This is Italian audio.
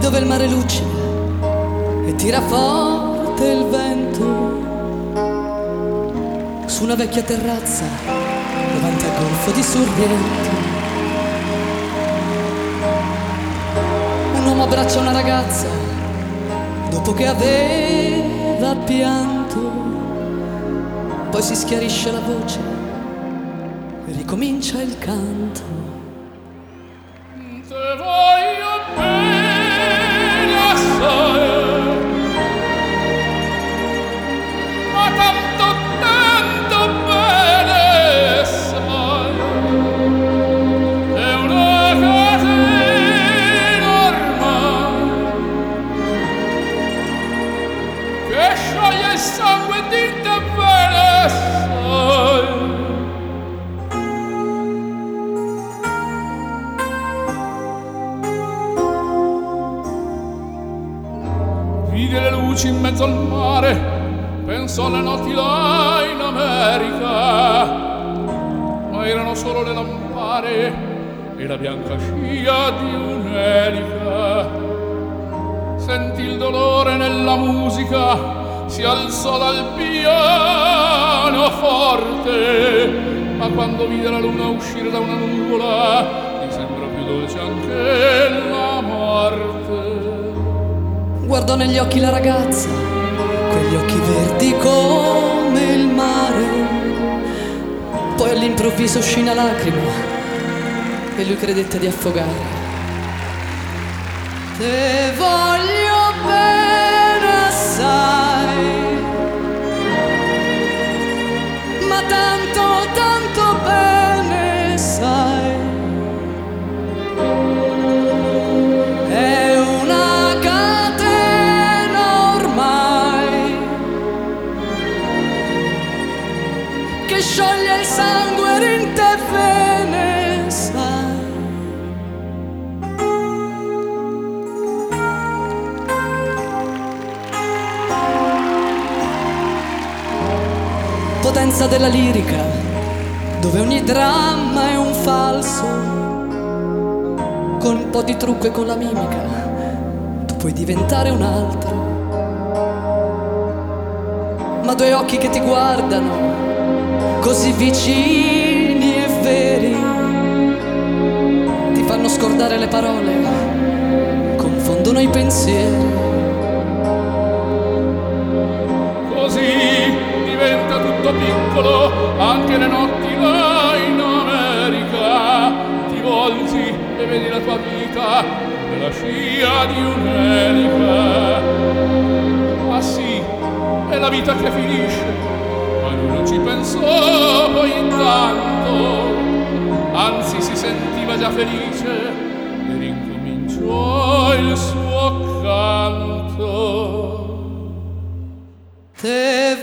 dove il mare luccica e tira forte il vento, su una vecchia terrazza davanti al golfo di Sorrento. Un uomo abbraccia una ragazza dopo che aveva pianto, poi si schiarisce la voce e ricomincia il canto. Te voglio bene assai, ma tanto bene sai, è una catena ormai che scioglie il sangue di te bene sai. Vide le luci in mezzo al mare, pensò alle notti là in America, ma erano solo le lampare e la bianca scia di un'elica. Sentì il dolore nella musica, si alzò dal piano forte, ma quando vide la luna uscire da una nuvola, gli sembrò più dolce anche la morte. Guardò negli occhi la ragazza, quegli occhi verdi come il mare, poi all'improvviso uscì una lacrima e lui credette di affogare. Te voglio bene assai, ma tanto bene sai, è una catena ormai che scioglie il sangue in te bene sai. Potenza della lirica, dove ogni dramma è un falso, con un po' di trucco e con la mimica tu puoi diventare un altro. Ma due occhi che ti guardano così vicini e veri ti fanno scordare le parole, confondono i pensieri. Così diventa tutto piccolo, anche le notti là in America. Ti volgi e vedi la tua vita nella scia di un'elica. Ah sì, è la vita che finisce, ma lui non ci pensò poi intanto, anzi si sentiva già felice e ricominciò il suo canto. Te